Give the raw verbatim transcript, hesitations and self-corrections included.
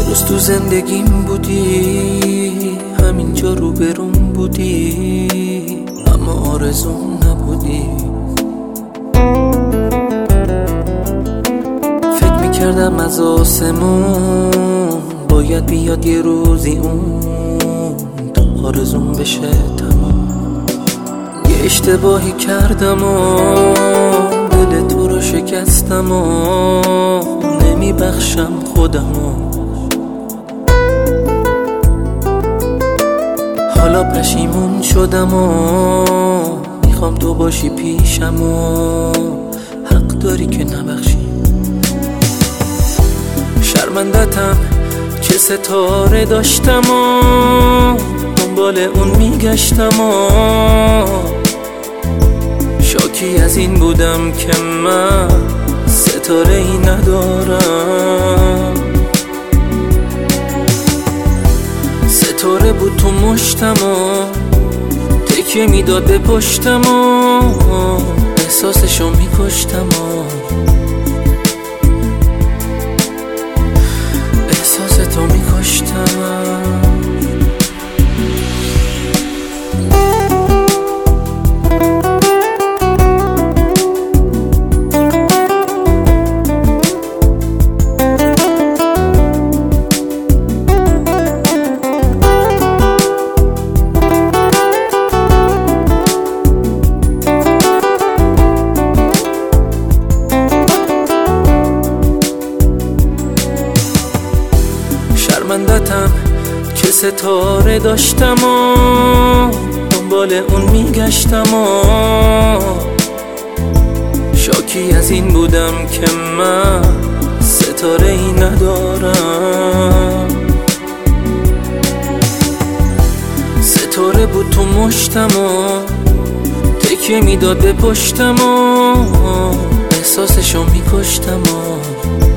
روز تو زندگیم بودی، همینجا رو برون بودی، اما آرزوم نبودی. فکر میکردم از آسمون باید بیاد یه روزی اون تا آرزوم بشه تمام. یه اشتباهی کردم و دل تو رو شکستم و نمیبخشم خودمو. حالا پشیمون شدم و میخوام تو باشی پیشم و حق داری که نبخشی. شرمندتم چه ستاره داشتم و دنبال اون میگشتم و شاکی از این بودم که من ستاره ای ندارم. ستاره بود تو مشتم و تکیه میداد به پشتم و احساسشو میکشتم و احساس تو میکشتم. شرمندتم که ستاره داشتم و دنبال اون میگشتم و شاکی از این بودم که من ستاره ای ندارم. ستاره بود تو مشتم و تکیه میداد به پشتم و احساسشو میکشتم و